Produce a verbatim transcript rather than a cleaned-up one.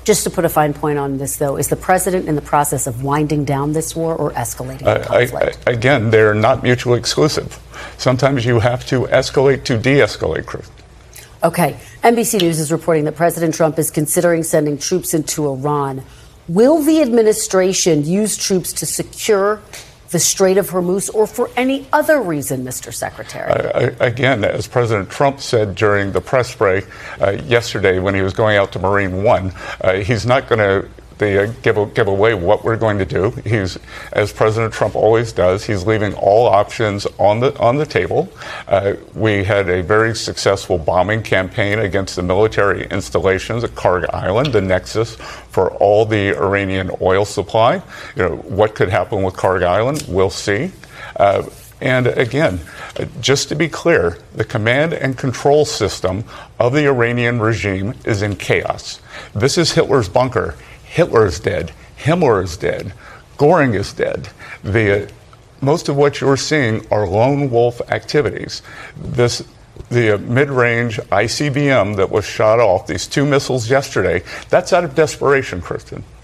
Just to put a fine point on this, though, is the president in the process of winding down this war or escalating the conflict? I, I, again, they're not mutually exclusive. Sometimes you have to escalate to de-escalate, Chris. Okay. N B C News is reporting that President Trump is considering sending troops into Iran. Will the administration use troops to secure the Strait of Hormuz or for any other reason, Mister Secretary? Uh, again, as President Trump said during the press break uh, yesterday when he was going out to Marine One, uh, he's not going to They uh, give, give away what we're going to do. He's, as President Trump always does, he's leaving all options on the on the table. Uh, we had a very successful bombing campaign against the military installations at Kharg Island, the nexus for all the Iranian oil supply. You know, what could happen with Kharg Island, we'll see. Uh, and again, uh, just to be clear, the command and control system of the Iranian regime is in chaos. This is Hitler's bunker. Hitler is dead. Himmler is dead. Goring is dead. The, uh, most of what you're seeing are lone wolf activities. This, the uh, mid-range I C B M that was shot off, these two missiles yesterday, that's out of desperation, Kristen.